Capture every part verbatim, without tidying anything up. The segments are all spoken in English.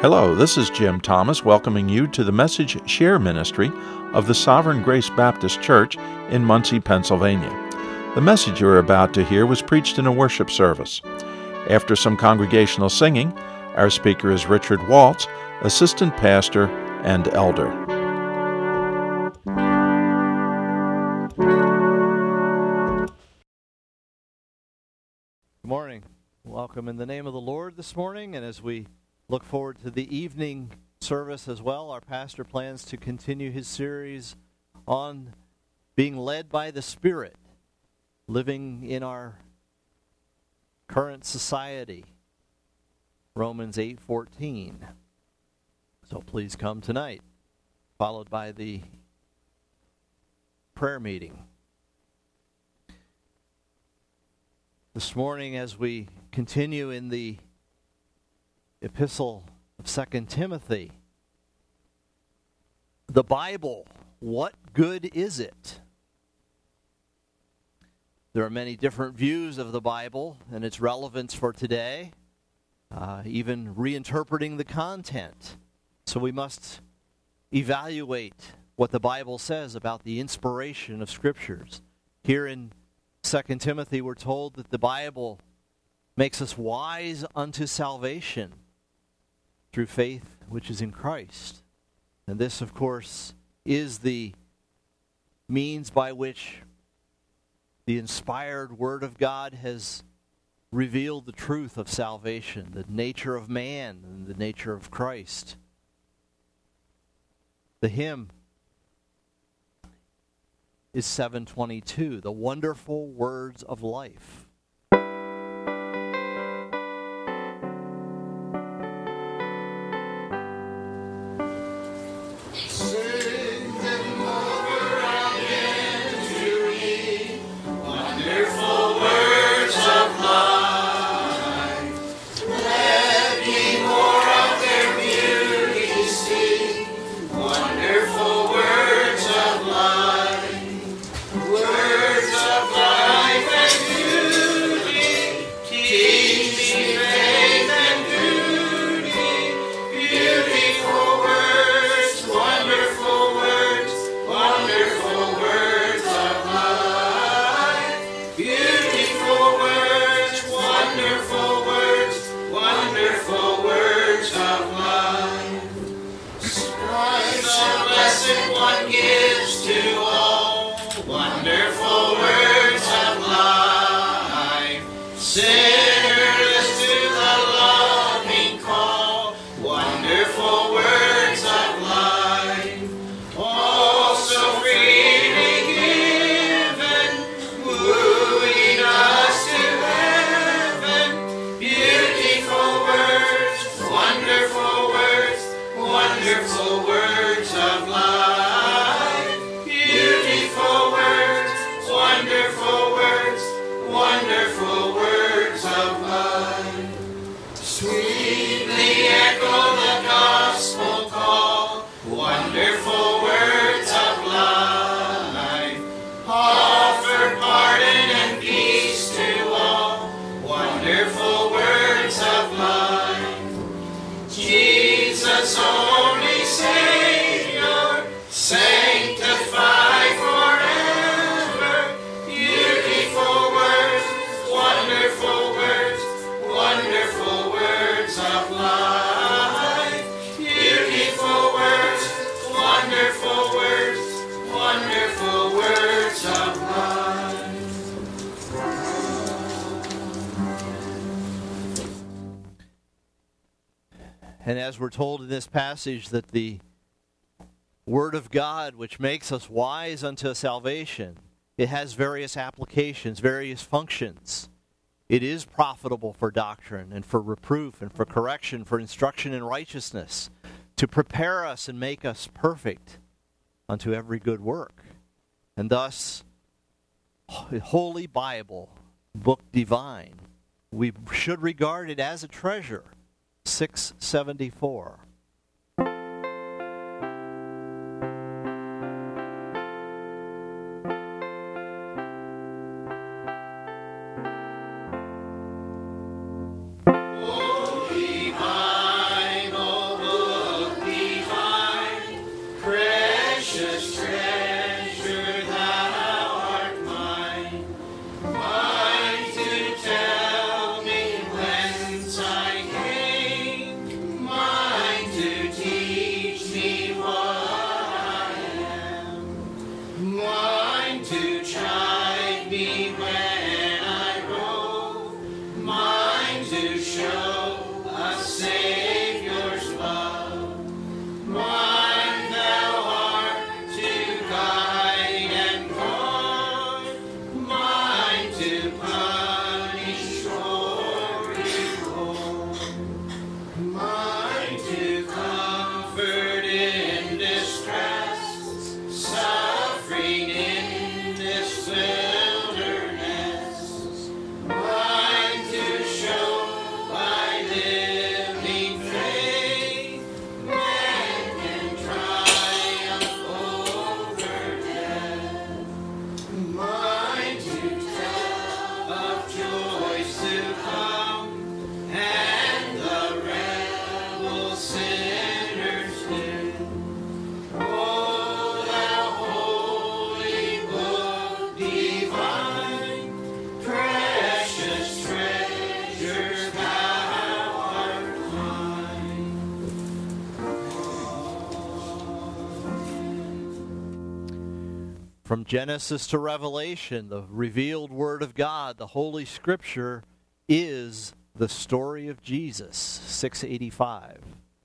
Hello, this is Jim Thomas welcoming you to the Message Share Ministry of the Sovereign Grace Baptist Church in Muncie, Pennsylvania. The message you're about to hear was preached in a worship service. After some congregational singing, our speaker is Richard Waltz, assistant pastor and elder. Good morning. Welcome in the name of the Lord this morning, and as we look forward to the evening service as well, our pastor plans to continue his series on being led by the Spirit, living in our current society, Romans eight fourteen. So please come tonight, followed by the prayer meeting. This morning, as we continue in the epistle of Second Timothy, the Bible, what good is it? There are many different views of the Bible and its relevance for today, uh, even reinterpreting the content. So we must evaluate what the Bible says about the inspiration of Scriptures. Here in Second Timothy, we're told that the Bible makes us wise unto salvation through faith which is in Christ. And this, of course, is the means by which the inspired Word of God has revealed the truth of salvation, the nature of man and the nature of Christ. The hymn is seven twenty-two, the wonderful words of life. And as we're told in this passage that the Word of God, which makes us wise unto salvation, it has various applications, various functions. It is profitable for doctrine and for reproof and for correction, for instruction in righteousness, to prepare us and make us perfect unto every good work. And thus, Holy Bible, book divine, we should regard it as a treasure. six seventy-four. Holy Bible, From Genesis to Revelation, the revealed Word of God, the Holy Scripture, is the story of Jesus. six eighty-five.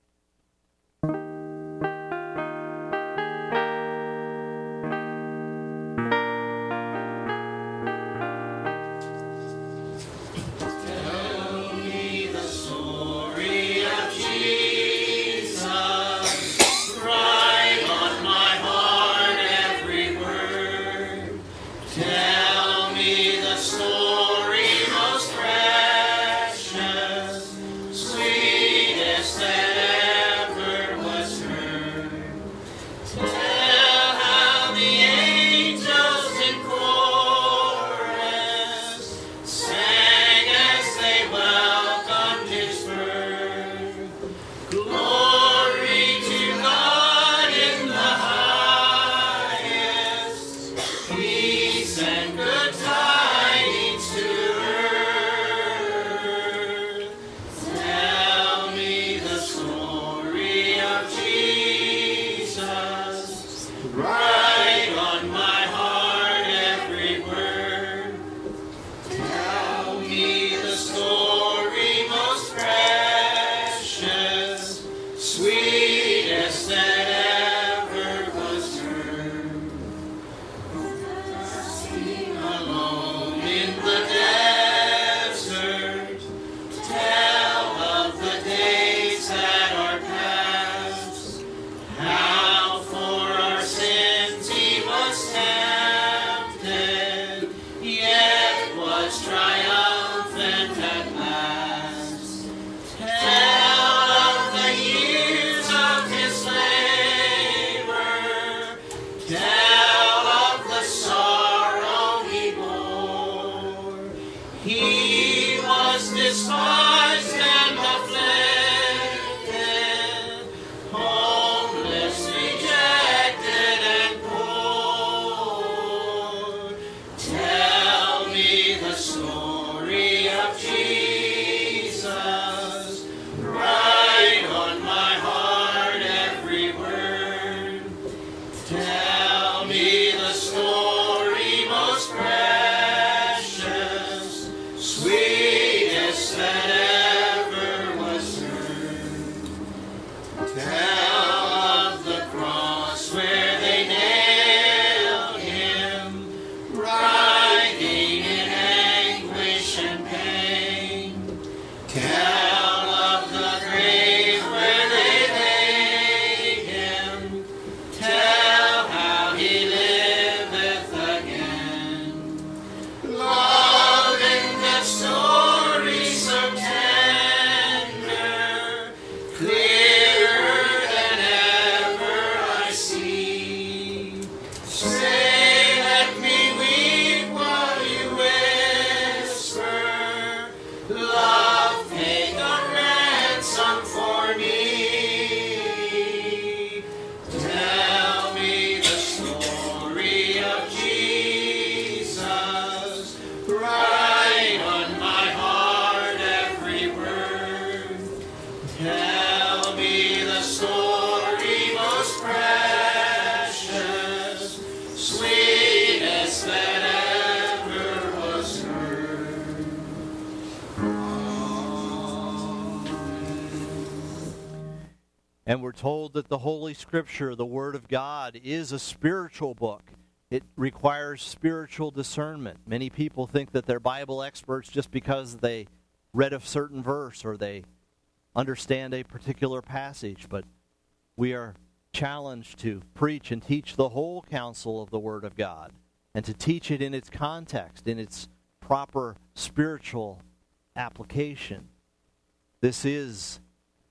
And we're told that the Holy Scripture, the Word of God, is a spiritual book. It requires spiritual discernment. Many people think that they're Bible experts just because they read a certain verse or they understand a particular passage, but we are challenged to preach and teach the whole counsel of the Word of God and to teach it in its context, in its proper spiritual application. This is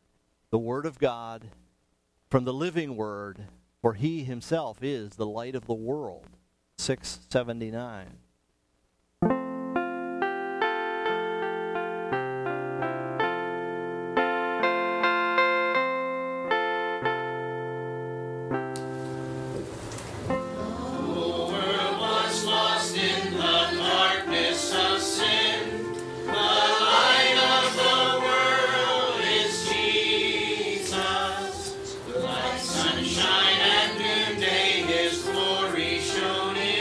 the Word of God from the living Word, for He Himself is the light of the world. six seventy-nine. Sunshine and noonday, His glory shone in.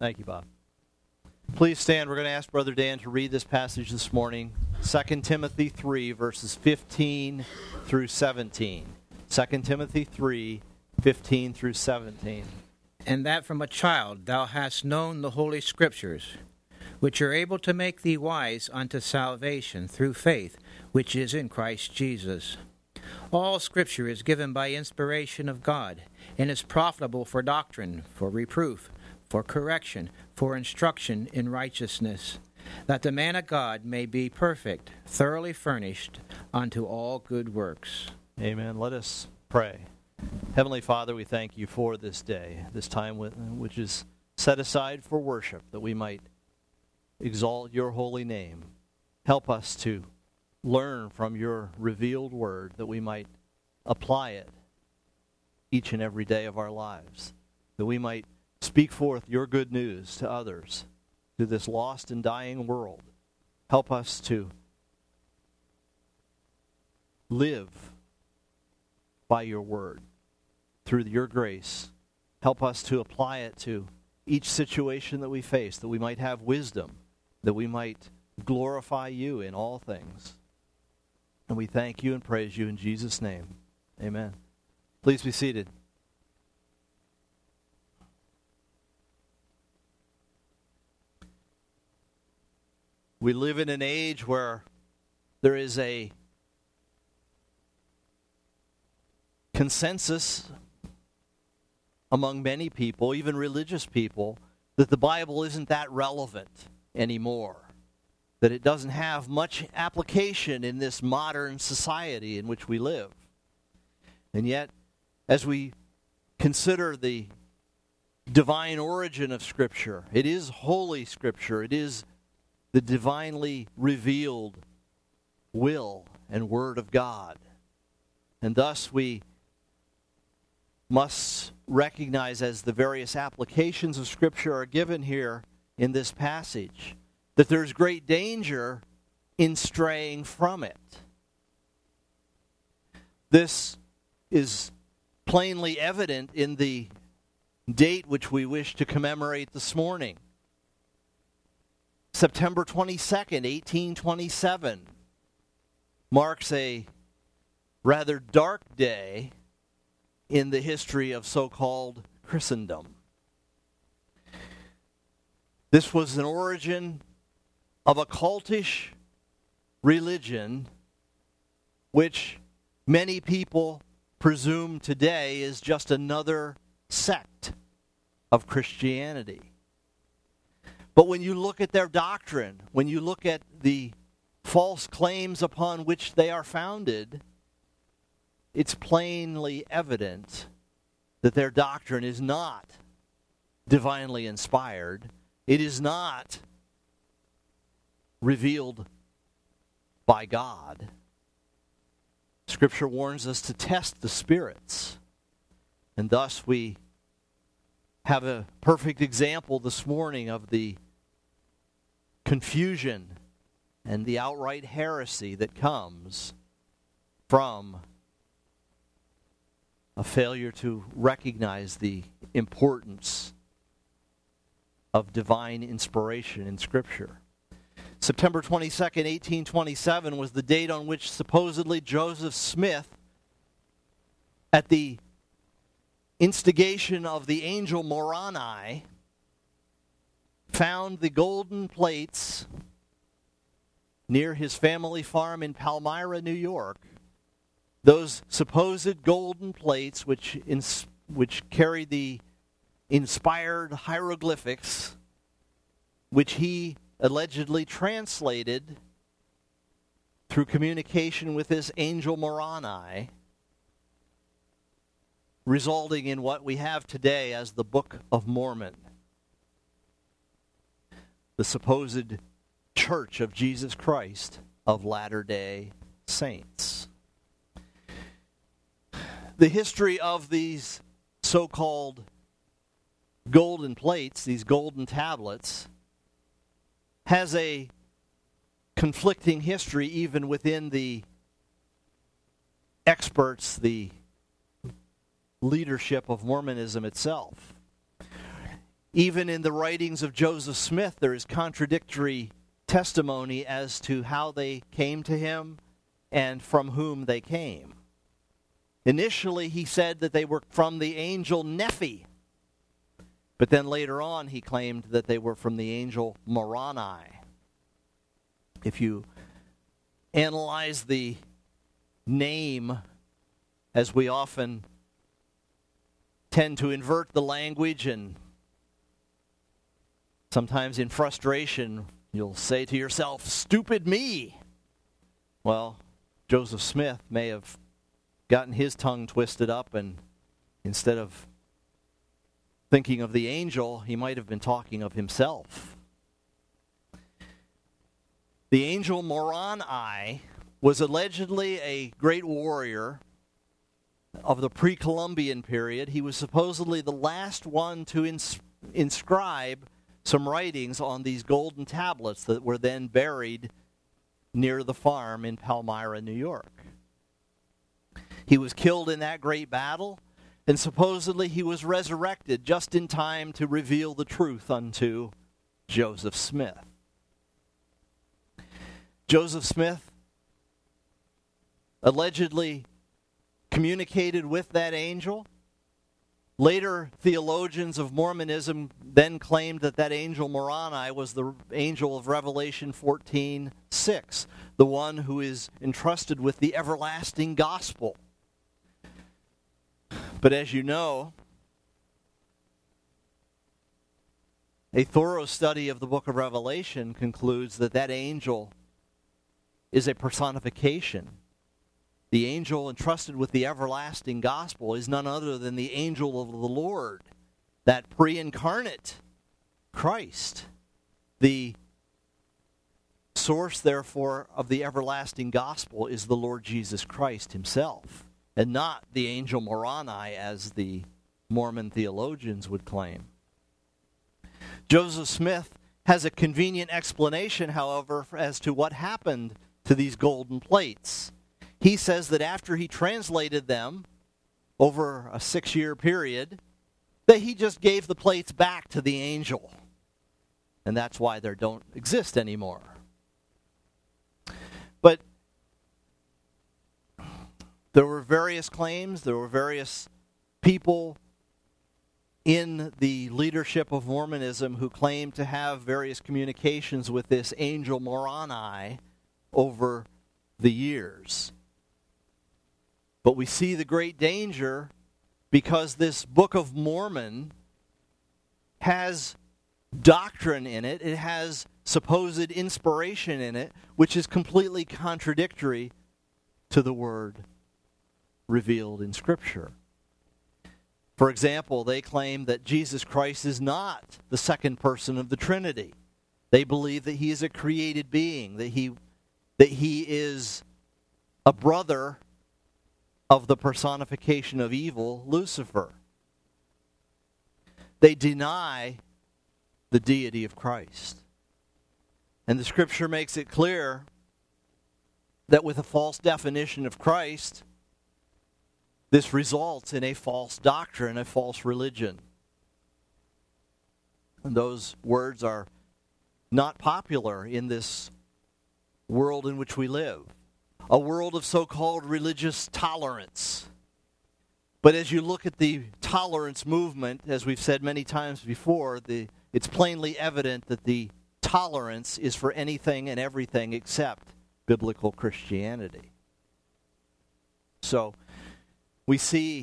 Thank you, Bob. Please stand. We're going to ask Brother Dan to read this passage this morning. Second Timothy three, verses fifteen through seventeen. Second Timothy three, fifteen through seventeen. And that from a child thou hast known the holy Scriptures, which are able to make thee wise unto salvation through faith, which is in Christ Jesus. All Scripture is given by inspiration of God, and is profitable for doctrine, for reproof, for correction, for instruction in righteousness, that the man of God may be perfect, thoroughly furnished unto all good works. Amen. Let us pray. Heavenly Father, we thank you for this day, this time which is set aside for worship, that we might exalt your holy name. Help us to learn from your revealed word, that we might apply it each and every day of our lives, that we might speak forth your good news to others, to this lost and dying world. Help us to live by your word through your grace. Help us to apply it to each situation that we face, that we might have wisdom, that we might glorify you in all things. And we thank you and praise you in Jesus' name. Amen. Please be seated. We live in an age where there is a consensus among many people, even religious people, that the Bible isn't that relevant anymore, that it doesn't have much application in this modern society in which we live. And yet, as we consider the divine origin of Scripture, it is holy Scripture, it is the divinely revealed will and word of God. And thus we must recognize, as the various applications of Scripture are given here in this passage, that there's great danger in straying from it. This is plainly evident in the date which we wish to commemorate this morning. September twenty-second, eighteen twenty-seven, marks a rather dark day in the history of so-called Christendom. This was an origin of a cultish religion which many people presume today is just another sect of Christianity. But when you look at their doctrine, when you look at the false claims upon which they are founded, it's plainly evident that their doctrine is not divinely inspired. It is not revealed by God. Scripture warns us to test the spirits. And thus we have a perfect example this morning of the confusion and the outright heresy that comes from a failure to recognize the importance of divine inspiration in Scripture. September twenty-second, eighteen twenty-seven was the date on which supposedly Joseph Smith, at the instigation of the angel Moroni, found the golden plates near his family farm in Palmyra, New York. Those supposed golden plates which ins- which carried the inspired hieroglyphics, which he allegedly translated through communication with this angel Moroni, resulting in what we have today as the Book of Mormon, the supposed Church of Jesus Christ of Latter-day Saints. The history of these so-called golden plates, these golden tablets, has a conflicting history even within the experts, the leadership of Mormonism itself. Even in the writings of Joseph Smith, there is contradictory testimony as to how they came to him and from whom they came. Initially, he said that they were from the angel Nephi, but then later on he claimed that they were from the angel Moroni. If you analyze the name, as we often tend to invert the language, and sometimes in frustration you'll say to yourself, "Stupid me." Well, Joseph Smith may have gotten his tongue twisted up, and instead of thinking of the angel, he might have been talking of himself. The angel Moroni was allegedly a great warrior of the pre-Columbian period. He was supposedly the last one to ins- inscribe some writings on these golden tablets that were then buried near the farm in Palmyra, New York. He was killed in that great battle, and supposedly he was resurrected just in time to reveal the truth unto Joseph Smith. Joseph Smith allegedly communicated with that angel. Later, theologians of Mormonism then claimed that that angel Moroni was the angel of Revelation fourteen six, the one who is entrusted with the everlasting gospel. But as you know, a thorough study of the book of Revelation concludes that that angel is a personification. The angel entrusted with the everlasting gospel is none other than the angel of the Lord, that pre-incarnate Christ. The source, therefore, of the everlasting gospel is the Lord Jesus Christ himself, and not the angel Moroni, as the Mormon theologians would claim. Joseph Smith has a convenient explanation, however, as to what happened to these golden plates. He says that after he translated them over a six-year period, that he just gave the plates back to the angel. And that's why they don't exist anymore. But there were various claims, there were various people in the leadership of Mormonism who claimed to have various communications with this angel Moroni over the years. But we see the great danger because this Book of Mormon has doctrine in it. It has supposed inspiration in it, which is completely contradictory to the word revealed in Scripture. For example, they claim that Jesus Christ is not the second person of the Trinity. They believe that he is a created being, that he, that he is a brother of the personification of evil, Lucifer. They deny the deity of Christ. And the Scripture makes it clear that with a false definition of Christ, this results in a false doctrine, a false religion. And those words are not popular in this world in which we live. A world of so-called religious tolerance. But as you look at the tolerance movement, as we've said many times before, the, it's plainly evident that the tolerance is for anything and everything except biblical Christianity. So, we see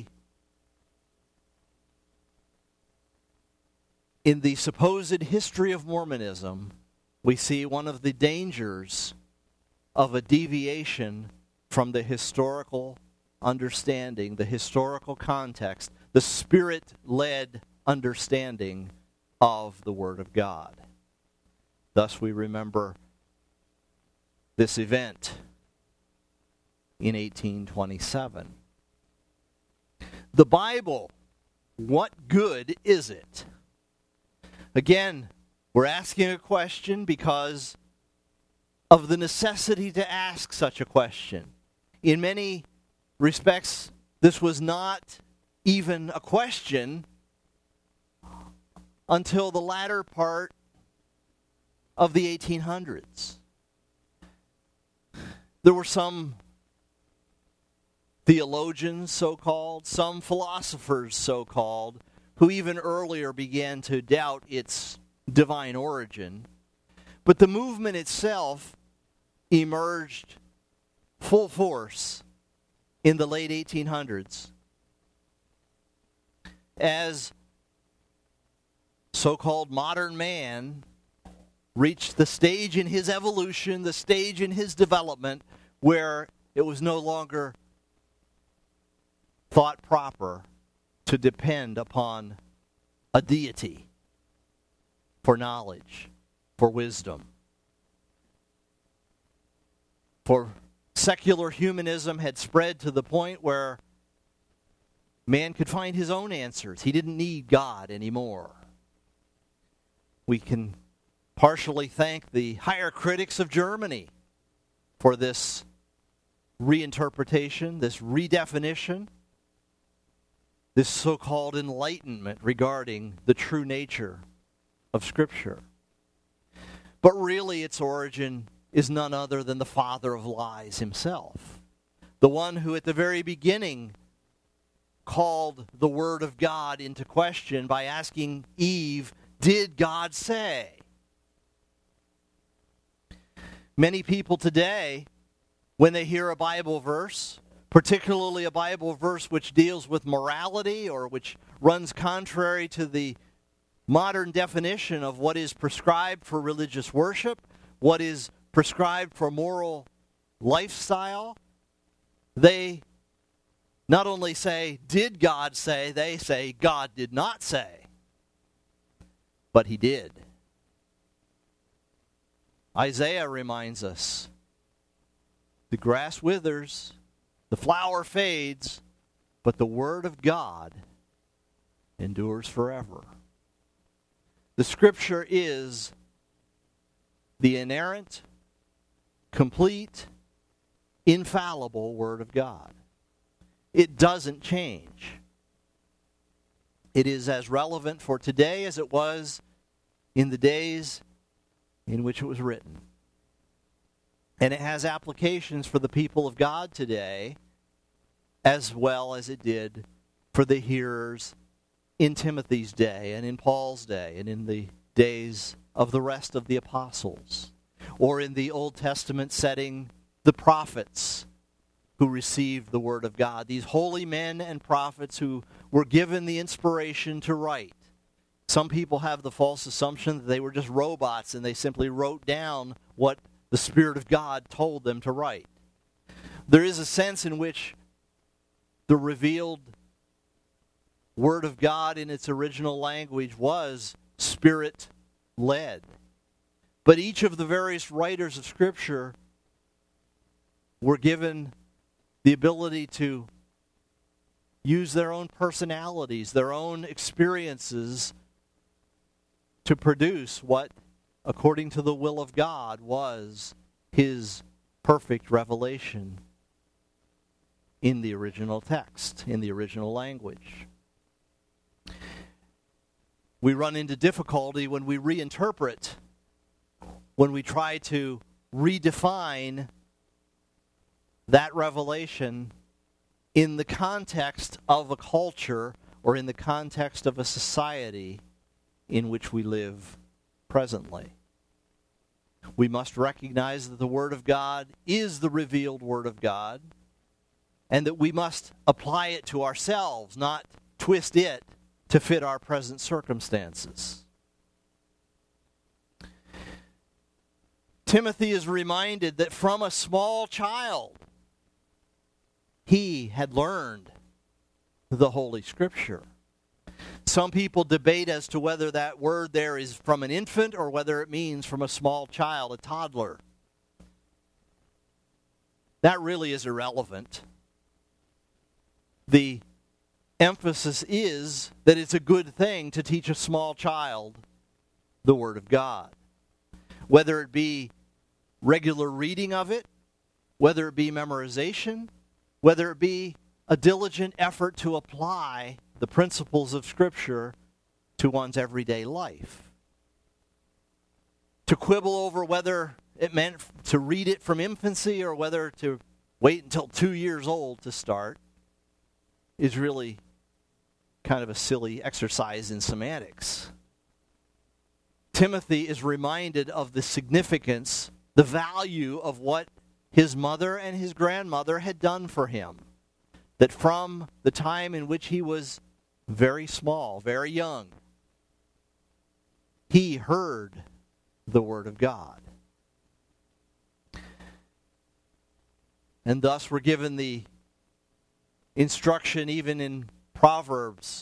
in the supposed history of Mormonism, we see one of the dangers of a deviation from the historical understanding, the historical context, the Spirit-led understanding of the Word of God. Thus we remember this event in eighteen twenty-seven. The Bible, what good is it? Again, we're asking a question because of the necessity to ask such a question. In many respects, this was not even a question until the latter part of the eighteen hundreds. There were some theologians, so-called, some philosophers, so-called, who even earlier began to doubt its divine origin. But the movement itself emerged full force in the late eighteen hundreds as so-called modern man reached the stage in his evolution, the stage in his development, where it was no longer thought proper to depend upon a deity for knowledge, for wisdom. For secular humanism had spread to the point where man could find his own answers. He didn't need God anymore. We can partially thank the higher critics of Germany for this reinterpretation, this redefinition, this so-called enlightenment regarding the true nature of Scripture. But really its origin is none other than the father of lies himself, the one who at the very beginning called the Word of God into question by asking Eve, "Did God say?" Many people today, when they hear a Bible verse, particularly a Bible verse which deals with morality or which runs contrary to the modern definition of what is prescribed for religious worship, what is prescribed for moral lifestyle, they not only say, "Did God say?" they say, "God did not say." But he did. Isaiah reminds us, the grass withers, the flower fades, but the word of God endures forever. The Scripture is the inerrant, complete, infallible Word of God. It doesn't change. It is as relevant for today as it was in the days in which it was written. And it has applications for the people of God today as well as it did for the hearers in Timothy's day and in Paul's day and in the days of the rest of the apostles, or in the Old Testament setting, the prophets who received the Word of God, these holy men and prophets who were given the inspiration to write. Some people have the false assumption that they were just robots and they simply wrote down what the Spirit of God told them to write. There is a sense in which the revealed Word of God in its original language was Spirit-led. But each of the various writers of Scripture were given the ability to use their own personalities, their own experiences to produce what, according to the will of God, was His perfect revelation in the original text, in the original language. We run into difficulty when we reinterpret, when we try to redefine that revelation in the context of a culture or in the context of a society in which we live presently. We must recognize that the Word of God is the revealed Word of God, and that we must apply it to ourselves, not twist it to fit our present circumstances. Timothy is reminded that from a small child, he had learned the Holy Scripture. Some people debate as to whether that word there is from an infant or whether it means from a small child, a toddler. That really is irrelevant. The emphasis is that it's a good thing to teach a small child the Word of God. Whether it be regular reading of it, whether it be memorization, whether it be a diligent effort to apply the principles of Scripture to one's everyday life. To quibble over whether it meant to read it from infancy or whether to wait until two years old to start is really kind of a silly exercise in semantics. Timothy is reminded of the significance, the value of what his mother and his grandmother had done for him. That from the time in which he was very small, very young, he heard the Word of God. And thus we're given the instruction even in Proverbs.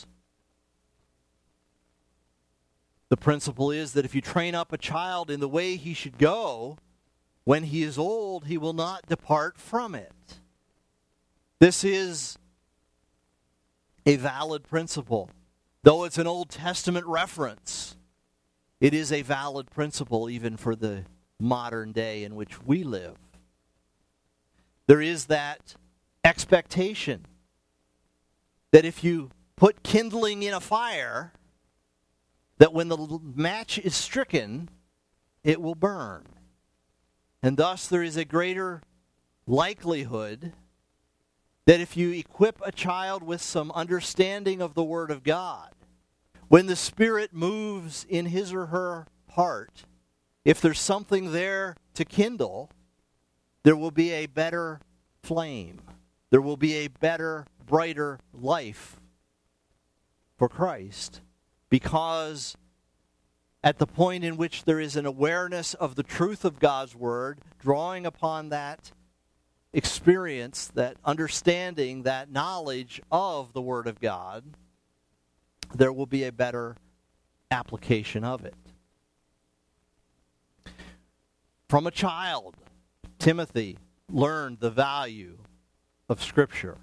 The principle is that if you train up a child in the way he should go, when he is old, he will not depart from it. This is a valid principle. Though it's an Old Testament reference, it is a valid principle even for the modern day in which we live. There is that expectation that if you put kindling in a fire, that when the match is stricken, it will burn. And thus there is a greater likelihood that if you equip a child with some understanding of the Word of God, when the Spirit moves in his or her heart, if there's something there to kindle, there will be a better flame. There will be a better, brighter life for Christ. Because at the point in which there is an awareness of the truth of God's Word, drawing upon that experience, that understanding, that knowledge of the Word of God, there will be a better application of it. From a child, Timothy learned the value of Scripture.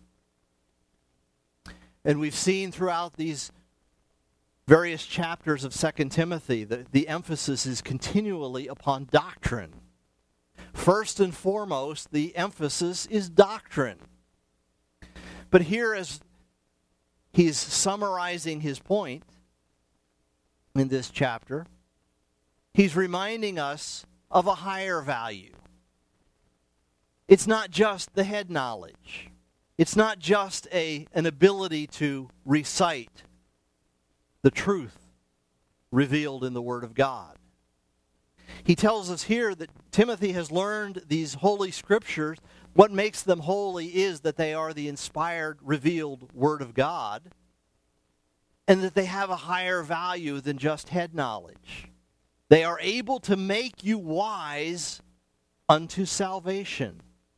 And we've seen throughout these various chapters of Second Timothy that the emphasis is continually upon doctrine. First and foremost, the emphasis is doctrine. But here, as he's summarizing his point in this chapter, he's reminding us of a higher value. It's not just the head knowledge. It's not just a, an ability to recite the truth revealed in the Word of God. He tells us here that Timothy has learned these holy scriptures. What makes them holy is that they are the inspired, revealed Word of God, and that they have a higher value than just head knowledge. They are able to make you wise unto salvation.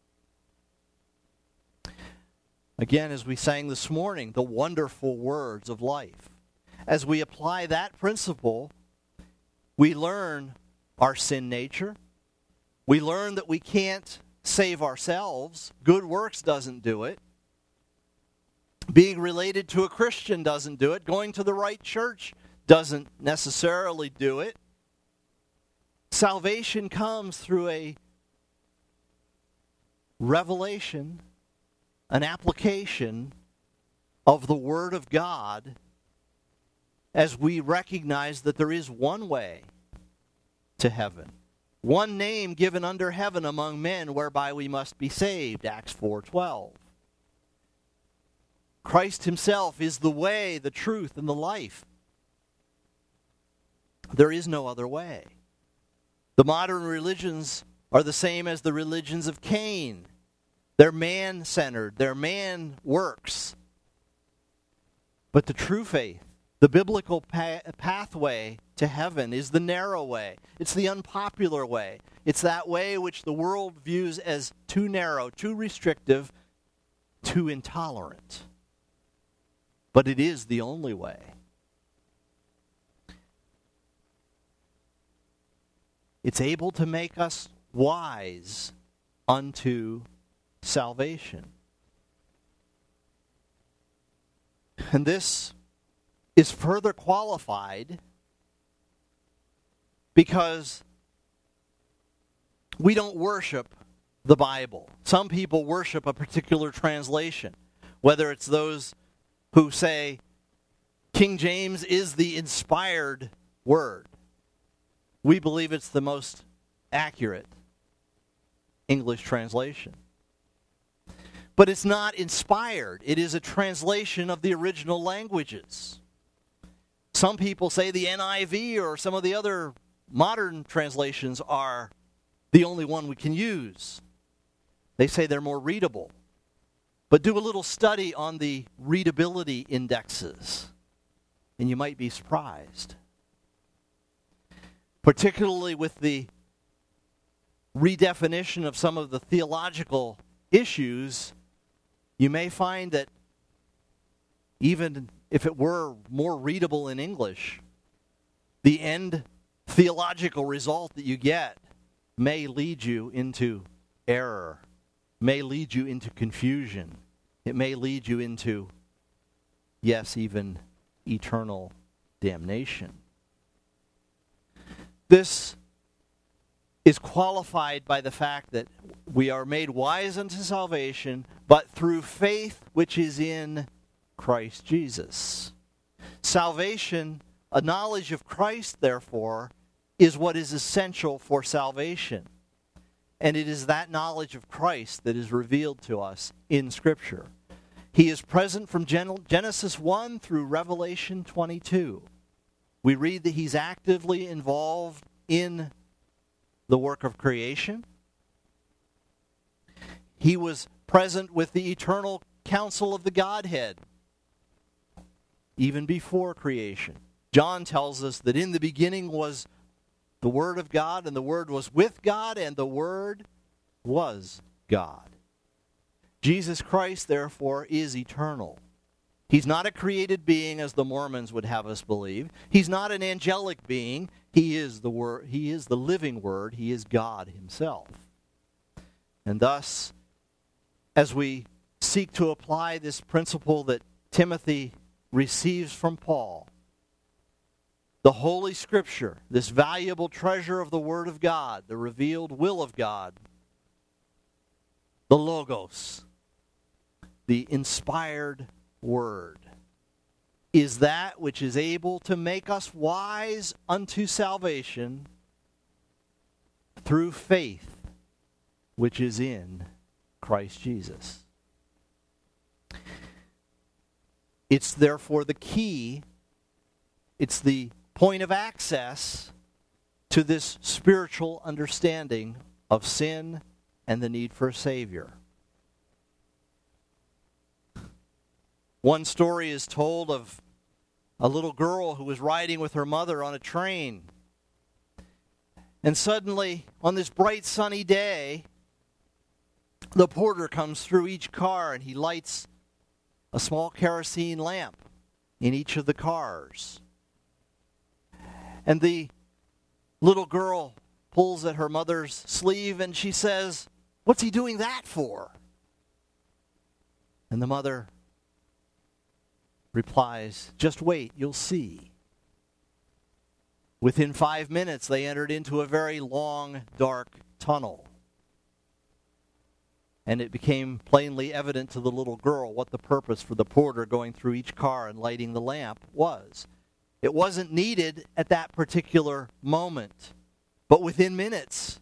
Again, as we sang this morning, the wonderful words of life. As we apply that principle, we learn our sin nature. We learn that we can't save ourselves. Good works doesn't do it. Being related to a Christian doesn't do it. Going to the right church doesn't necessarily do it. Salvation comes through a revelation, an application of the Word of God, as we recognize that there is one way to heaven, one name given under heaven among men whereby we must be saved, Acts four twelve. Christ himself is the way, the truth, and the life. There is no other way. The modern religions are the same as the religions of Cain. They're man-centered. They're man works. But the true faith, the biblical pa- pathway to heaven, is the narrow way. It's the unpopular way. It's that way which the world views as too narrow, too restrictive, too intolerant. But it is the only way. It's able to make us wise unto salvation. And this is further qualified because we don't worship the Bible. Some people worship a particular translation, whether it's those who say King James is the inspired word. We believe it's the most accurate English translation. But it's not inspired. It is a translation of the original languages. Some people say the N I V or some of the other modern translations are the only one we can use. They say they're more readable. But do a little study on the readability indexes, and you might be surprised. Particularly with the redefinition of some of the theological issues, you may find that even if it were more readable in English, the end theological result that you get may lead you into error, may lead you into confusion. It may lead you into, yes, even eternal damnation. This is qualified by the fact that we are made wise unto salvation, but through faith which is in Christ Jesus. Salvation, a knowledge of Christ, therefore, is what is essential for salvation. And it is that knowledge of Christ that is revealed to us in Scripture. He is present from Genesis one through Revelation twenty-two. We read that he's actively involved in the work of creation. He was present with the eternal counsel of the Godhead, even before creation. John tells us that in the beginning was the Word of God, and the Word was with God, and the Word was God. Jesus Christ, therefore, is eternal. He's not a created being, as the Mormons would have us believe. He's not an angelic being. He is the Word. He is the living Word. He is God himself. And thus, as we seek to apply this principle that Timothy receives from Paul, the Holy Scripture, this valuable treasure of the Word of God, the revealed will of God, the Logos, the inspired Word, is that which is able to make us wise unto salvation through faith which is in Christ Jesus. It's therefore the key, it's the point of access to this spiritual understanding of sin and the need for a Savior. One story is told of a little girl who was riding with her mother on a train. And suddenly, on this bright sunny day, the porter comes through each car and he lights a small kerosene lamp in each of the cars. And the little girl pulls at her mother's sleeve and she says, "What's he doing that for?" And the mother replies, "Just wait, you'll see." Within five minutes, they entered into a very long, dark tunnel. And it became plainly evident to the little girl what the purpose for the porter going through each car and lighting the lamp was. It wasn't needed at that particular moment, but within minutes,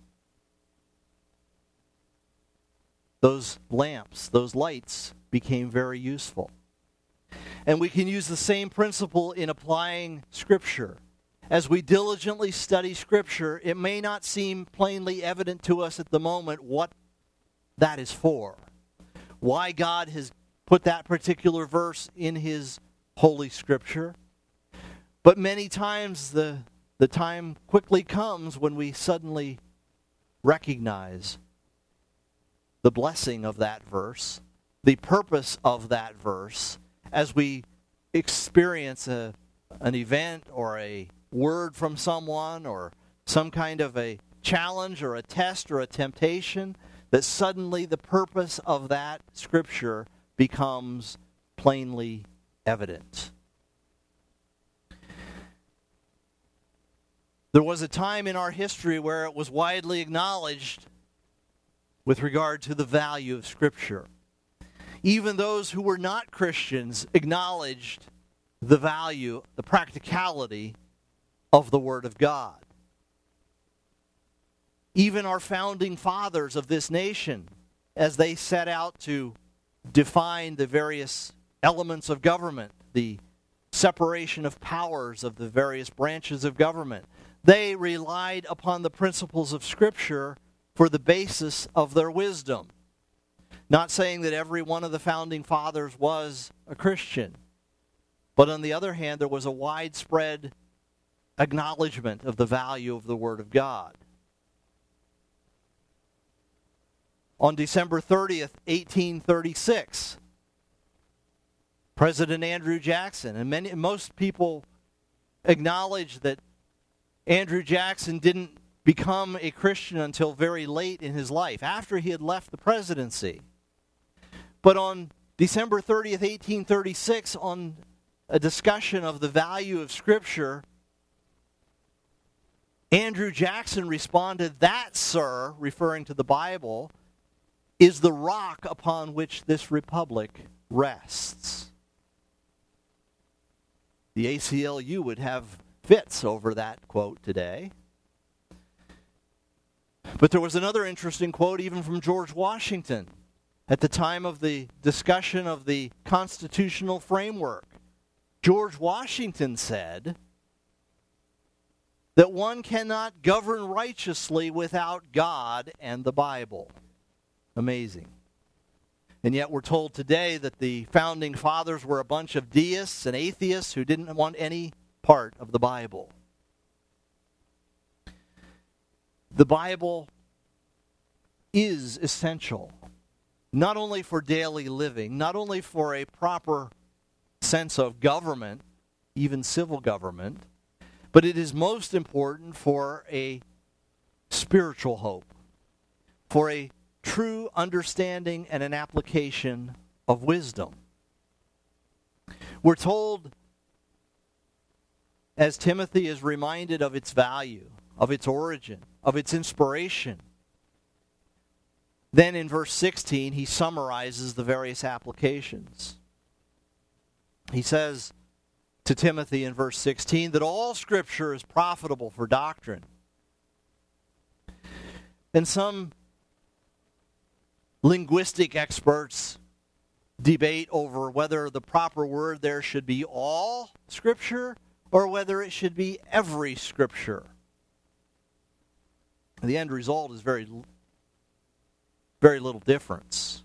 those lamps, those lights became very useful. And we can use the same principle in applying Scripture. As we diligently study Scripture, it may not seem plainly evident to us at the moment what that is for. Why God has put that particular verse in His Holy Scripture. But many times the, the time quickly comes when we suddenly recognize the blessing of that verse, the purpose of that verse, as we experience a, an event or a word from someone or some kind of a challenge or a test or a temptation, that suddenly the purpose of that Scripture becomes plainly evident. There was a time in our history where it was widely acknowledged with regard to the value of Scripture. Even those who were not Christians acknowledged the value, the practicality of the Word of God. Even our founding fathers of this nation, as they set out to define the various elements of government, the separation of powers of the various branches of government, they relied upon the principles of Scripture for the basis of their wisdom. Not saying that every one of the founding fathers was a Christian, but on the other hand, there was a widespread acknowledgement of the value of the Word of God. On December thirtieth, eighteen thirty-six, President Andrew Jackson, and many, most people acknowledge that Andrew Jackson didn't become a Christian until very late in his life, after he had left the presidency. But on December thirtieth, eighteen thirty-six, on a discussion of the value of Scripture, Andrew Jackson responded, "That, sir," referring to the Bible, "is the rock upon which this republic rests." The A C L U would have fits over that quote today. But there was another interesting quote even from George Washington at the time of the discussion of the constitutional framework. George Washington said that one cannot govern righteously without God and the Bible. Amazing. And yet we're told today that the founding fathers were a bunch of deists and atheists who didn't want any part of the Bible. The Bible is essential, not only for daily living, not only for a proper sense of government, even civil government, but it is most important for a spiritual hope, for a true understanding and an application of wisdom. We're told, as Timothy is reminded of its value, of its origin, of its inspiration. Then in verse sixteen, he summarizes the various applications. He says to Timothy in verse sixteen that all Scripture is profitable for doctrine. And some linguistic experts debate over whether the proper word there should be all Scripture or whether it should be every Scripture. The end result is very, very little difference.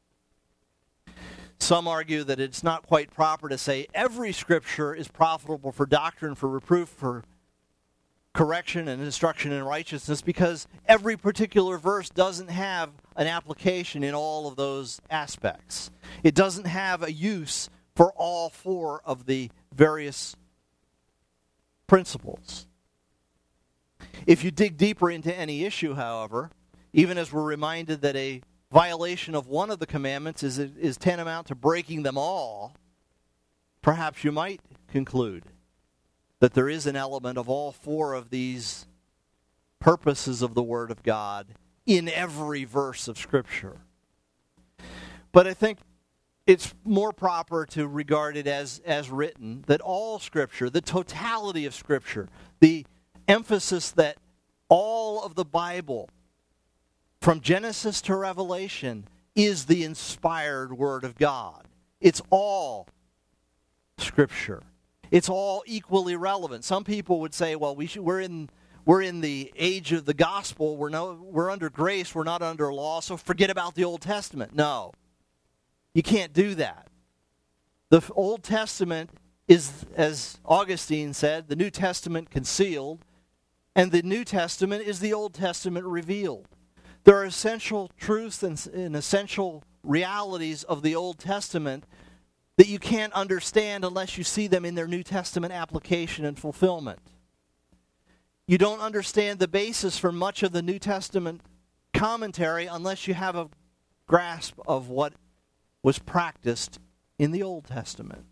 Some argue that it's not quite proper to say every Scripture is profitable for doctrine, for reproof, for correction and instruction in righteousness, because every particular verse doesn't have an application in all of those aspects. It doesn't have a use for all four of the various principles. If you dig deeper into any issue, however, even as we're reminded that a violation of one of the commandments is, is tantamount to breaking them all, perhaps you might conclude that there is an element of all four of these purposes of the Word of God in every verse of Scripture. But I think it's more proper to regard it as, as written, that all Scripture, the totality of Scripture, the emphasis that all of the Bible, from Genesis to Revelation, is the inspired Word of God. It's all Scripture. It's all equally relevant. Some people would say, well, we should, we're in we're in the age of the gospel. We're no we're under grace. We're not under law. So forget about the Old Testament. No, you can't do that. The Old Testament is, as Augustine said, the New Testament concealed, and the New Testament is the Old Testament revealed. There are essential truths and, and essential realities of the Old Testament that you can't understand unless you see them in their New Testament application and fulfillment. You don't understand the basis for much of the New Testament commentary unless you have a grasp of what was practiced in the Old Testament.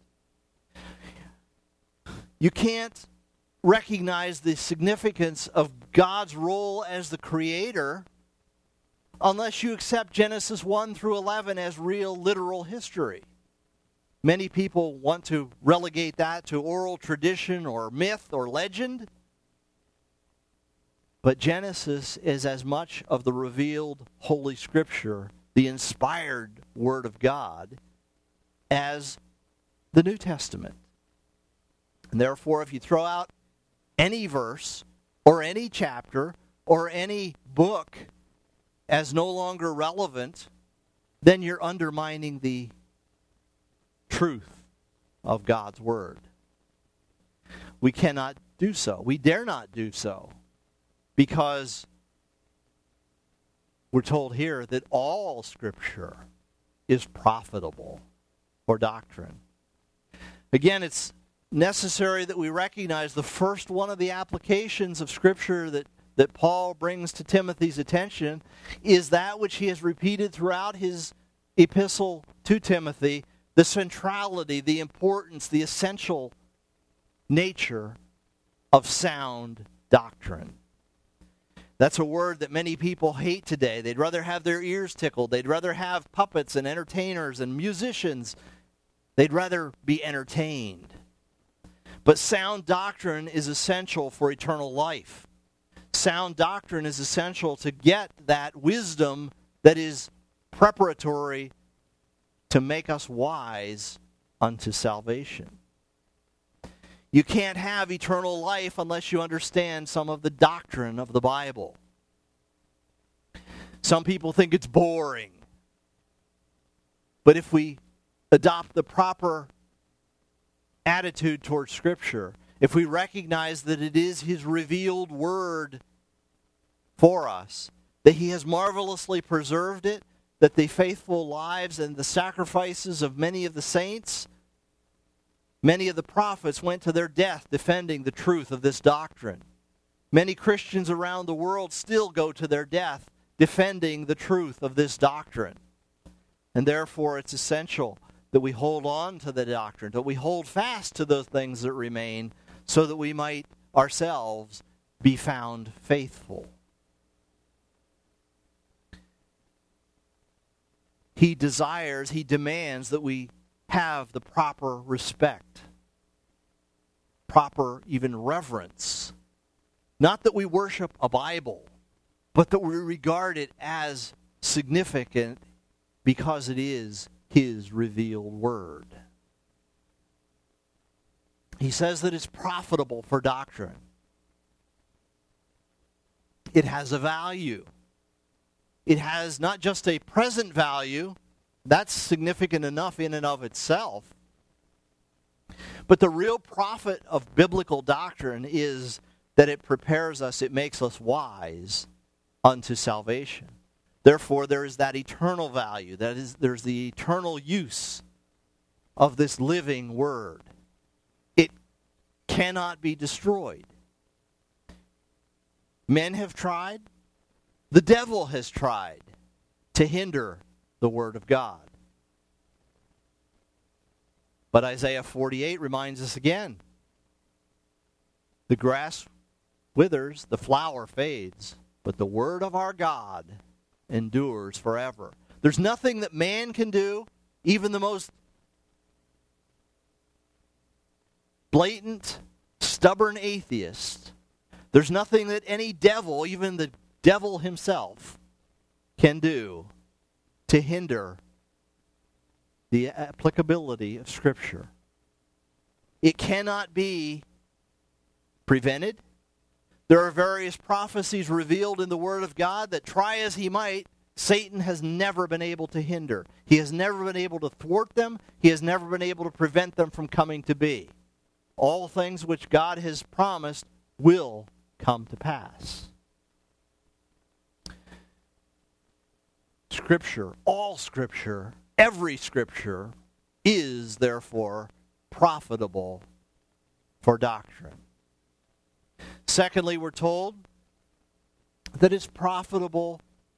You can't recognize the significance of God's role as the Creator unless you accept Genesis one through eleven as real, literal history. Many people want to relegate that to oral tradition or myth or legend. But Genesis is as much of the revealed Holy Scripture, the inspired Word of God, as the New Testament. And therefore, if you throw out any verse or any chapter or any book as no longer relevant, then you're undermining the truth of God's Word. We cannot do so. We dare not do so, because we're told here that all Scripture is profitable for doctrine. Again, it's necessary that we recognize the first one of the applications of Scripture that, that Paul brings to Timothy's attention is that which he has repeated throughout his epistle to Timothy, the centrality, the importance, the essential nature of sound doctrine. That's a word that many people hate today. They'd rather have their ears tickled. They'd rather have puppets and entertainers and musicians. They'd rather be entertained. But sound doctrine is essential for eternal life. Sound doctrine is essential to get that wisdom that is preparatory to make us wise unto salvation. You can't have eternal life unless you understand some of the doctrine of the Bible. Some people think it's boring. But if we adopt the proper attitude towards Scripture, if we recognize that it is His revealed Word for us, that He has marvelously preserved it, that the faithful lives and the sacrifices of many of the saints, many of the prophets went to their death defending the truth of this doctrine. Many Christians around the world still go to their death defending the truth of this doctrine. And therefore it's essential that we hold on to the doctrine, that we hold fast to those things that remain, so that we might ourselves be found faithful. He desires, he demands that we have the proper respect, proper even reverence. Not that we worship a Bible, but that we regard it as significant because it is His revealed Word. He says that it's profitable for doctrine. It has a value. It has not just a present value, that's significant enough in and of itself, but the real profit of biblical doctrine is that it prepares us, it makes us wise unto salvation. Therefore, there is that eternal value, that is, there's the eternal use of this living Word. It cannot be destroyed. Men have tried. The devil has tried to hinder the Word of God. But Isaiah forty-eight reminds us again, the grass withers, the flower fades, but the Word of our God endures forever. There's nothing that man can do, even the most blatant, stubborn atheist. There's nothing that any devil, even the devil himself, can do to hinder the applicability of Scripture. It cannot be prevented. There are various prophecies revealed in the Word of God that, try as he might, Satan has never been able to hinder. He has never been able to thwart them. He has never been able to prevent them from coming to be. All things which God has promised will come to pass. Scripture, all Scripture, every Scripture is therefore profitable for doctrine. Secondly, we're told that it's profitable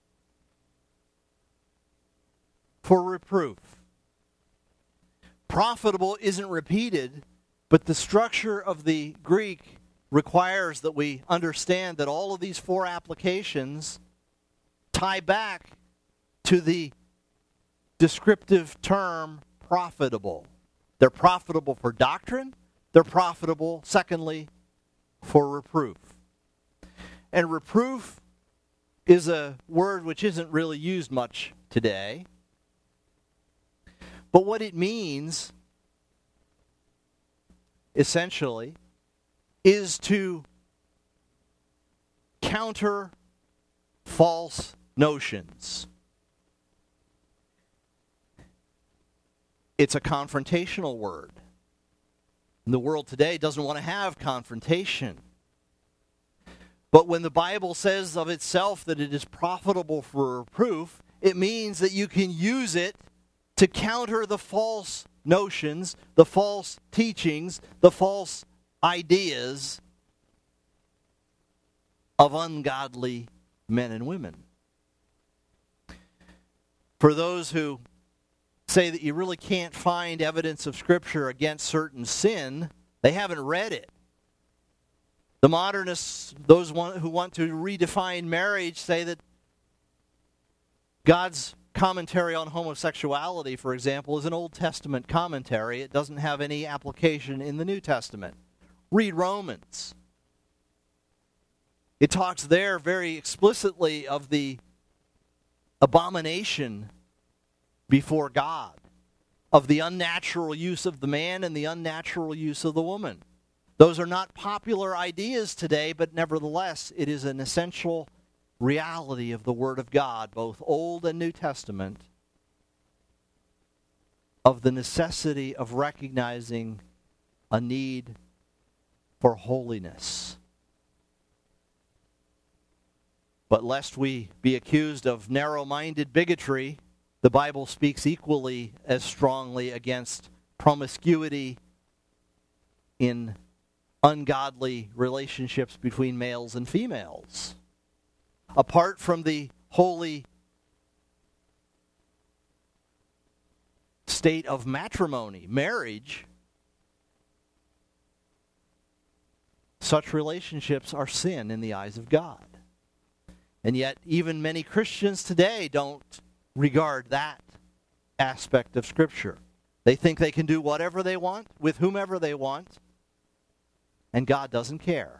for reproof. Profitable isn't repeated, but the structure of the Greek requires that we understand that all of these four applications tie back to the descriptive term profitable. They're profitable for doctrine. They're profitable, secondly, for reproof. And reproof is a word which isn't really used much today. But what it means, essentially, is to counter false notions. It's a confrontational word. And the world today doesn't want to have confrontation. But when the Bible says of itself that it is profitable for reproof, it means that you can use it to counter the false notions, the false teachings, the false ideas of ungodly men and women. For those who say that you really can't find evidence of Scripture against certain sin, they haven't read it. The modernists, those who want to redefine marriage, say that God's commentary on homosexuality, for example, is an Old Testament commentary. It doesn't have any application in the New Testament. Read Romans. It talks there very explicitly of the abomination before God, of the unnatural use of the man and the unnatural use of the woman. Those are not popular ideas today, but nevertheless, it is an essential reality of the Word of God, both Old and New Testament, of the necessity of recognizing a need for holiness. But lest we be accused of narrow-minded bigotry, the Bible speaks equally as strongly against promiscuity in ungodly relationships between males and females. Apart from the holy state of matrimony, marriage, such relationships are sin in the eyes of God. And yet, even many Christians today don't regard that aspect of Scripture. They think they can do whatever they want, with whomever they want, and God doesn't care.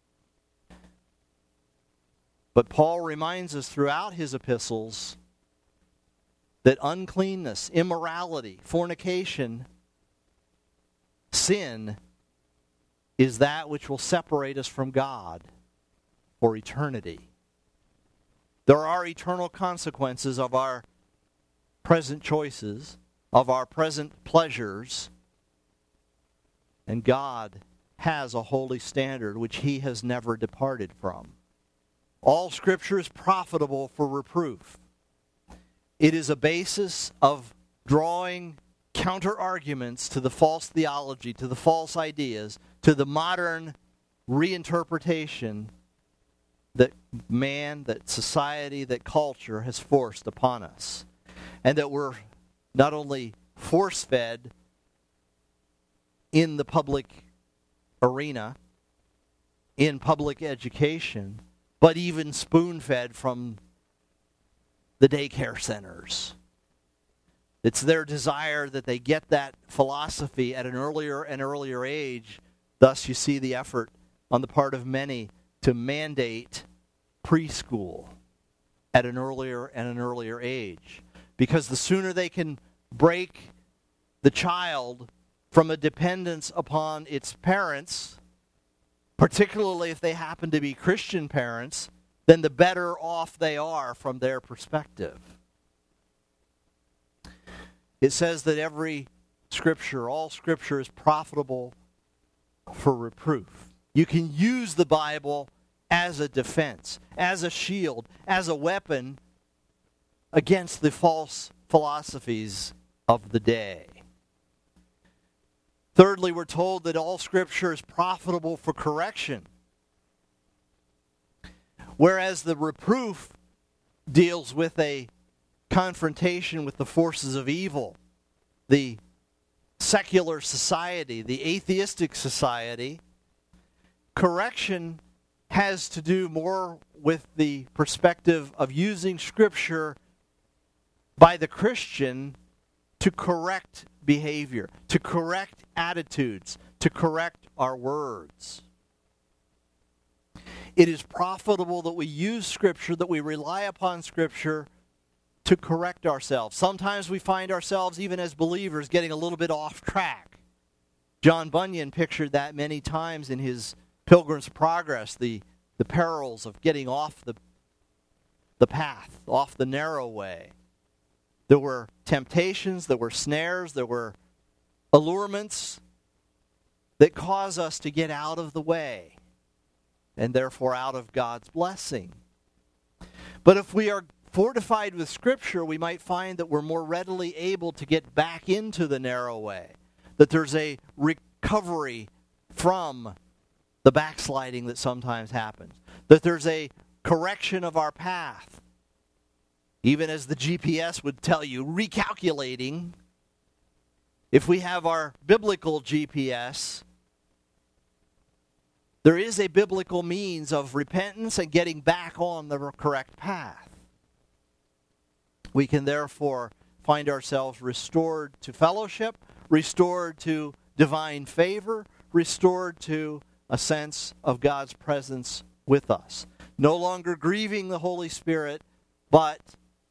But Paul reminds us throughout his epistles that uncleanness, immorality, fornication, sin is that which will separate us from God for eternity. There are eternal consequences of our present choices, of our present pleasures, and God has a holy standard which he has never departed from. All Scripture is profitable for reproof. It is a basis of drawing counter-arguments to the false theology, to the false ideas, to the modern reinterpretation that man, that society, that culture has forced upon us. And that we're not only force-fed in the public arena, in public education, but even spoon-fed from the daycare centers. It's their desire that they get that philosophy at an earlier and earlier age. Thus, you see the effort on the part of many to mandate preschool at an earlier and an earlier age. Because the sooner they can break the child from a dependence upon its parents, particularly if they happen to be Christian parents, then the better off they are from their perspective. It says that every Scripture, all Scripture is profitable for reproof. You can use the Bible as a defense, as a shield, as a weapon against the false philosophies of the day. Thirdly, we're told that all Scripture is profitable for correction. Whereas the reproof deals with a confrontation with the forces of evil, the secular society, the atheistic society, correction has to do more with the perspective of using Scripture by the Christian to correct behavior, to correct attitudes, to correct our words. It is profitable that we use Scripture, that we rely upon Scripture to correct ourselves. Sometimes we find ourselves, even as believers, getting a little bit off track. John Bunyan pictured that many times in his Pilgrim's Progress, the, the perils of getting off the, the path, off the narrow way. There were temptations, there were snares, there were allurements that cause us to get out of the way, and therefore out of God's blessing. But if we are fortified with Scripture, we might find that we're more readily able to get back into the narrow way, that there's a recovery from the backsliding that sometimes happens, that there's a correction of our path. Even as the G P S would tell you, recalculating. If we have our biblical G P S, there is a biblical means of repentance and getting back on the correct path. We can therefore find ourselves restored to fellowship, restored to divine favor, restored to a sense of God's presence with us. No longer grieving the Holy Spirit, but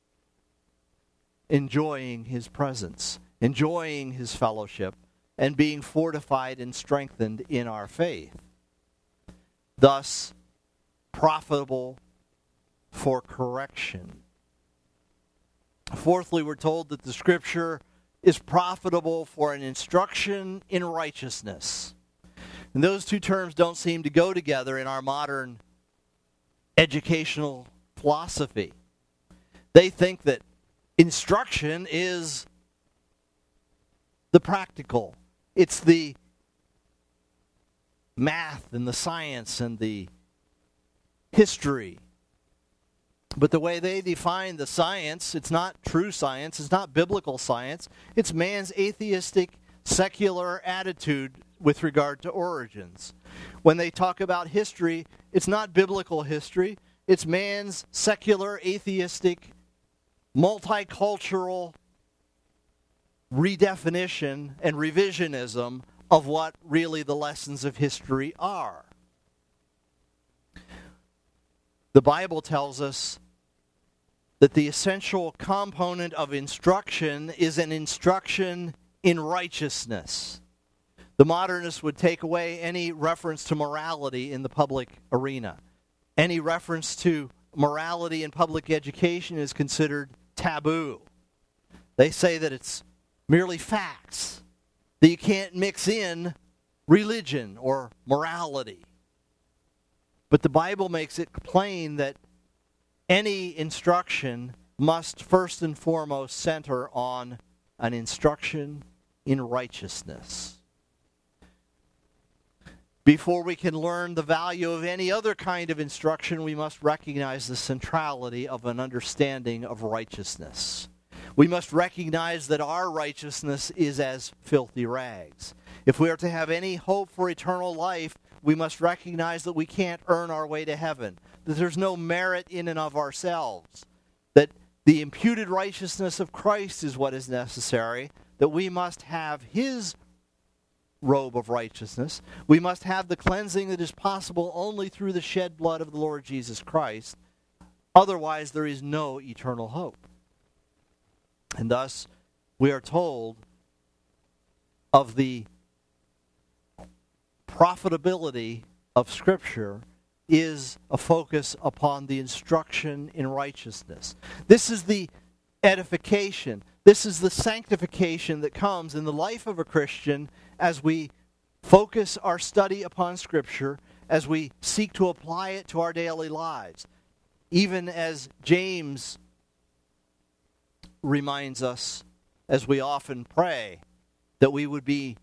enjoying His presence, enjoying His fellowship, and being fortified and strengthened in our faith. Thus, profitable for correction. Fourthly, we're told that the Scripture is profitable for an instruction in righteousness. And those two terms don't seem to go together in our modern educational philosophy. They think that instruction is the practical. It's the math and the science and the history. But the way they define the science, it's not true science, it's not biblical science, it's man's atheistic, secular attitude with regard to origins. When they talk about history, it's not biblical history, it's man's secular, atheistic, multicultural redefinition and revisionism of what really the lessons of history are. The Bible tells us that the essential component of instruction is an instruction in righteousness. The modernists would take away any reference to morality in the public arena. Any reference to morality in public education is considered taboo. They say that it's merely facts, that you can't mix in religion or morality. But the Bible makes it plain that any instruction must first and foremost center on an instruction in righteousness. Before we can learn the value of any other kind of instruction, we must recognize the centrality of an understanding of righteousness. We must recognize that our righteousness is as filthy rags. If we are to have any hope for eternal life, we must recognize that we can't earn our way to heaven, that there's no merit in and of ourselves, that the imputed righteousness of Christ is what is necessary, that we must have His robe of righteousness. We must have the cleansing that is possible only through the shed blood of the Lord Jesus Christ. Otherwise, there is no eternal hope. And thus, we are told of the profitability of Scripture is a focus upon the instruction in righteousness. This is the edification, this is the sanctification that comes in the life of a Christian as we focus our study upon Scripture, as we seek to apply it to our daily lives. Even as James reminds us, as we often pray, that we would be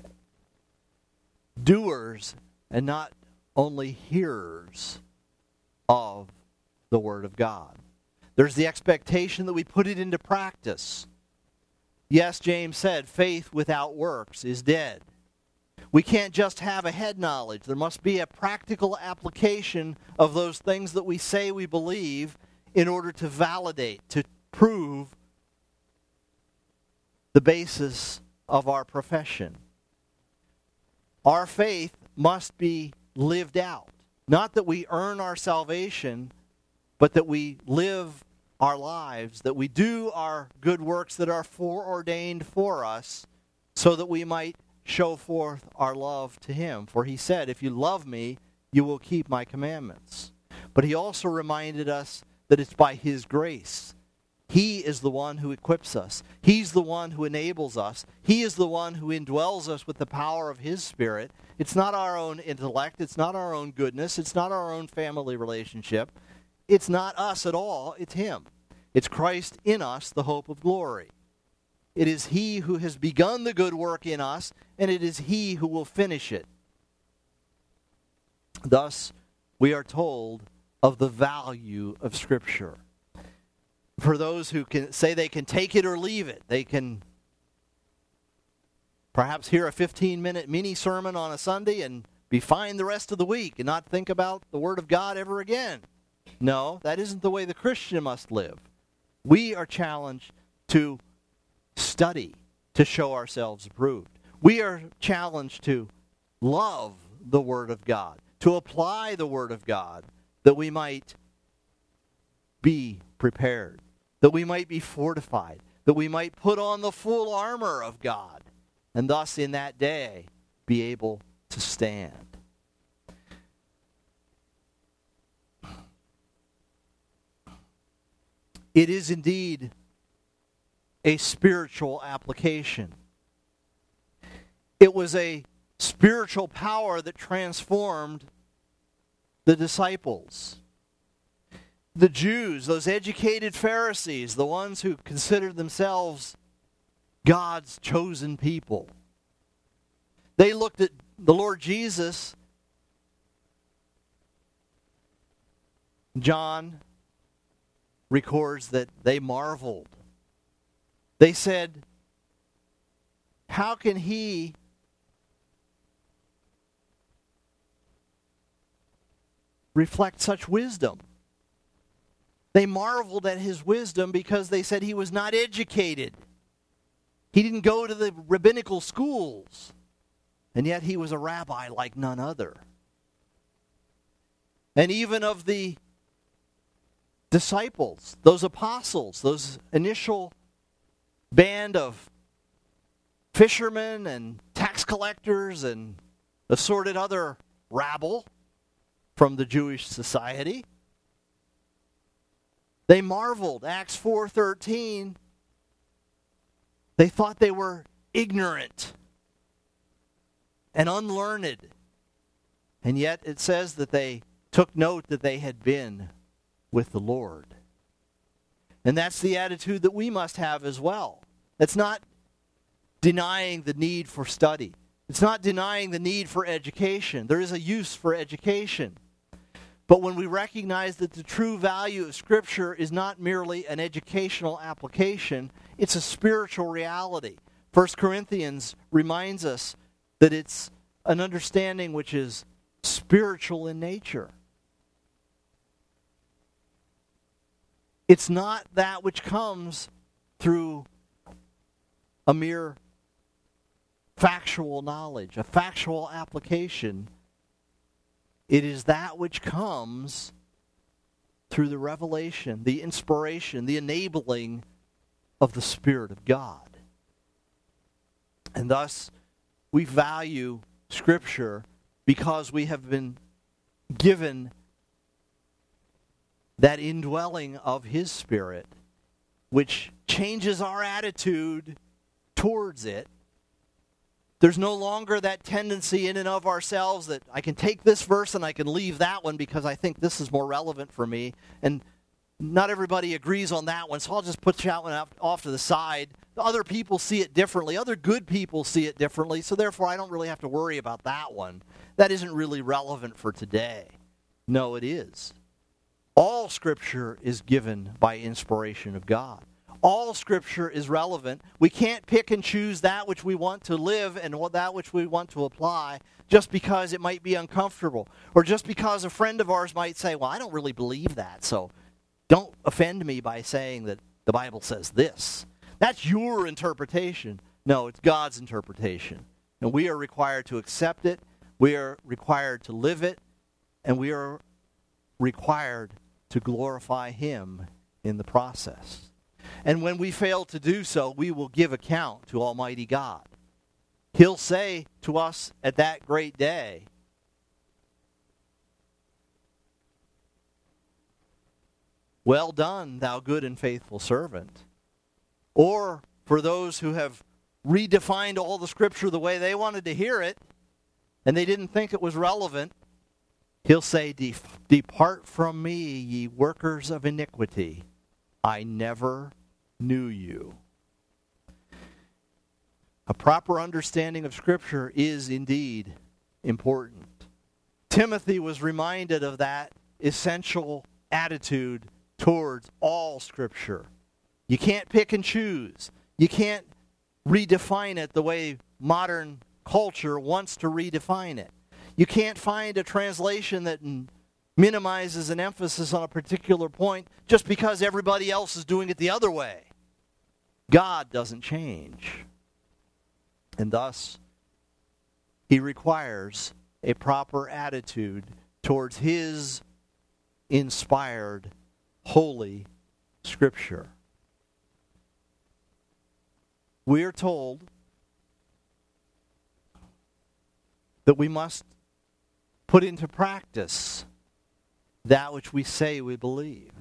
doers and not only hearers of the Word of God. There's the expectation that we put it into practice. Yes, James said, faith without works is dead. We can't just have a head knowledge. There must be a practical application of those things that we say we believe in order to validate, to prove the basis of our profession. Our faith must be lived out. Not that we earn our salvation, but that we live our lives, that we do our good works that are foreordained for us, so that we might show forth our love to Him. For He said, if you love me, you will keep my commandments. But He also reminded us that it's by His grace. He is the one who equips us. He's the one who enables us. He is the one who indwells us with the power of His Spirit. It's not our own intellect. It's not our own goodness. It's not our own family relationship. It's not us at all. It's Him. It's Christ in us, the hope of glory. It is He who has begun the good work in us, and it is He who will finish it. Thus, we are told of the value of Scripture. For those who can say they can take it or leave it, they can perhaps hear a fifteen-minute mini sermon on a Sunday and be fine the rest of the week and not think about the Word of God ever again. No, that isn't the way the Christian must live. We are challenged to study to show ourselves approved. We are challenged to love the Word of God, to apply the Word of God, that we might be prepared, that we might be fortified, that we might put on the full armor of God, and thus in that day be able to stand. It is indeed a spiritual application. It was a spiritual power that transformed the disciples. The Jews, those educated Pharisees, the ones who considered themselves God's chosen people. They looked at the Lord Jesus. John records that they marveled. They said, how can He reflect such wisdom? They marveled at His wisdom because they said He was not educated. He didn't go to the rabbinical schools. And yet He was a rabbi like none other. And even of the disciples, those apostles, those initial band of fishermen and tax collectors and assorted other rabble from the Jewish society, they marveled. Acts four thirteen, they thought they were ignorant and unlearned. And yet it says that they took note that they had been with the Lord. And that's the attitude that we must have as well. It's not denying the need for study. It's not denying the need for education. There is a use for education. But when we recognize that the true value of Scripture is not merely an educational application, it's a spiritual reality. First Corinthians reminds us that it's an understanding which is spiritual in nature. It's not that which comes through a mere factual knowledge, a factual application. It is that which comes through the revelation, the inspiration, the enabling of the Spirit of God. And thus, we value Scripture because we have been given that indwelling of His Spirit, which changes our attitude towards it. There's no longer that tendency in and of ourselves that I can take this verse and I can leave that one because I think this is more relevant for me. And not everybody agrees on that one, so I'll just put that one off to the side. Other people see it differently. Other good people see it differently, so therefore I don't really have to worry about that one. That isn't really relevant for today. No, it is. All Scripture is given by inspiration of God. All Scripture is relevant. We can't pick and choose that which we want to live and that which we want to apply just because it might be uncomfortable. Or just because a friend of ours might say, well, I don't really believe that, so don't offend me by saying that the Bible says this. That's your interpretation. No, it's God's interpretation. And we are required to accept it. We are required to live it. And we are required to glorify Him in the process. And when we fail to do so, we will give account to Almighty God. He'll say to us at that great day, "Well done, thou good and faithful servant." Or for those who have redefined all the Scripture the way they wanted to hear it, and they didn't think it was relevant, He'll say, "Depart from me, ye workers of iniquity. I never knew you." A proper understanding of Scripture is indeed important. Timothy was reminded of that essential attitude towards all Scripture. You can't pick and choose. You can't redefine it the way modern culture wants to redefine it. You can't find a translation that minimizes an emphasis on a particular point just because everybody else is doing it the other way. God doesn't change. And thus, He requires a proper attitude towards His inspired, holy Scripture. We are told that we must put into practice that which we say we believe.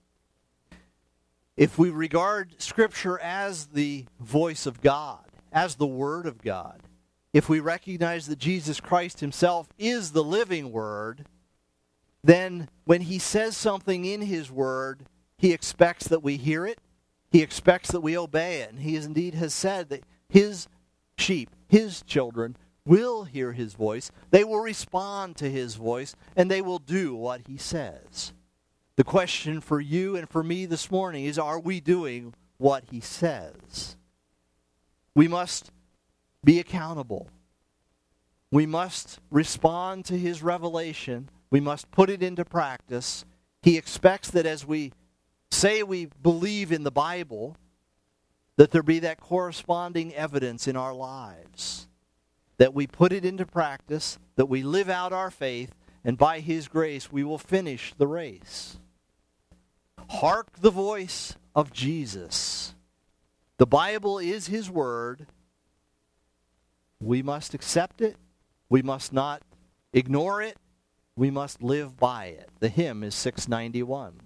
If we regard Scripture as the voice of God, as the Word of God, if we recognize that Jesus Christ Himself is the living Word, then when He says something in His Word, He expects that we hear it, He expects that we obey it, and He is indeed has said that His sheep, His children, will hear His voice, they will respond to His voice, and they will do what He says. The question for you and for me this morning is, are we doing what He says? We must be accountable. We must respond to His revelation. We must put it into practice. He expects that as we say we believe in the Bible, that there be that corresponding evidence in our lives. That we put it into practice, that we live out our faith, and by His grace we will finish the race. Hark the voice of Jesus. The Bible is His Word. We must accept it. We must not ignore it. We must live by it. The hymn is six ninety-one.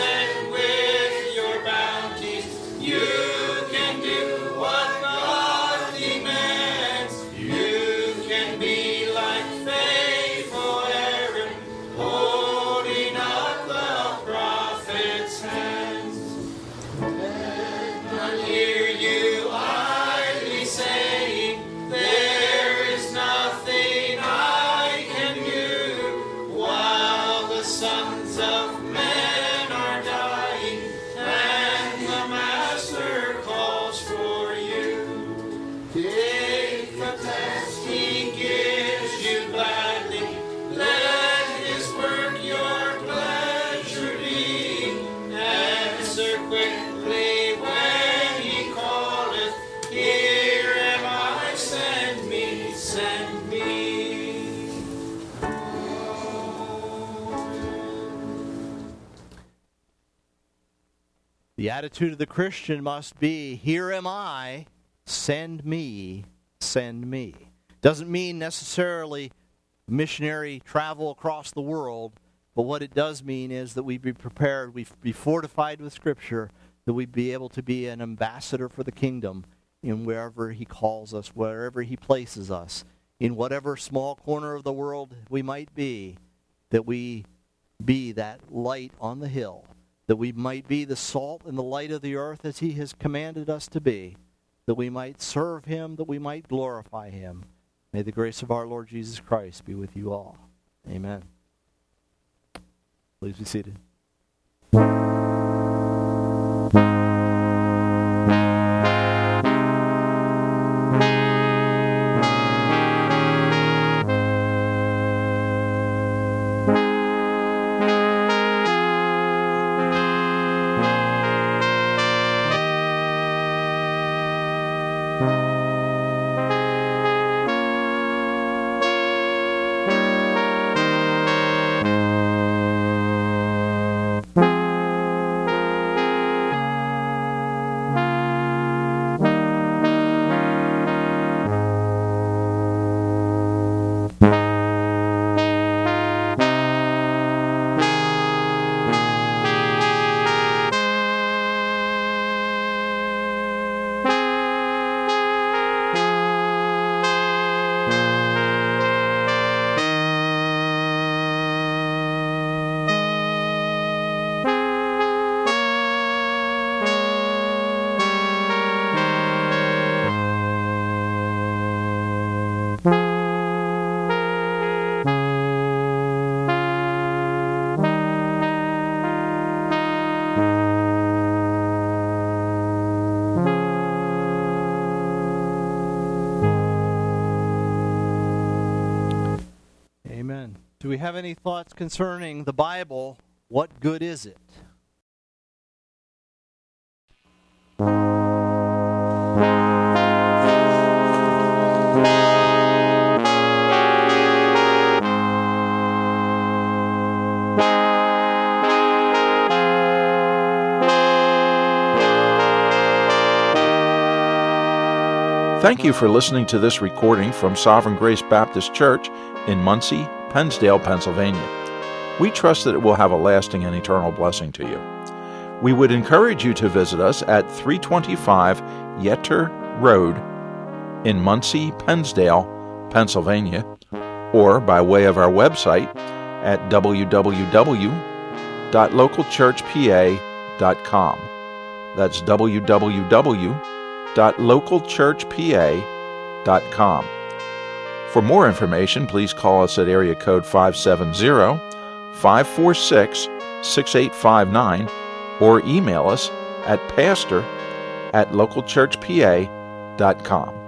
You can do what God The attitude of the Christian must be, here am I, send me, send me. Doesn't mean necessarily missionary travel across the world, but what it does mean is that we be prepared, we be fortified with Scripture, that we be able to be an ambassador for the kingdom in wherever He calls us, wherever He places us, in whatever small corner of the world we might be, that we be that light on the hill, that we might be the salt and the light of the earth as He has commanded us to be, that we might serve Him, that we might glorify Him. May the grace of our Lord Jesus Christ be with you all. Amen. Please be seated. Do we have any thoughts concerning the Bible? What good is it? Thank you for listening to this recording from Sovereign Grace Baptist Church in Muncie, Pennsdale, Pennsylvania. We trust that it will have a lasting and eternal blessing to you. We would encourage you to visit us at three twenty-five Yetter Road in Muncie, Pennsdale, Pennsylvania, or by way of our website at w w w dot local church p a dot com. That's w w w dot local church p a dot com. For more information, please call us at area code five seven zero, five four six, six eight five nine or email us at pastor at local church p a dot com.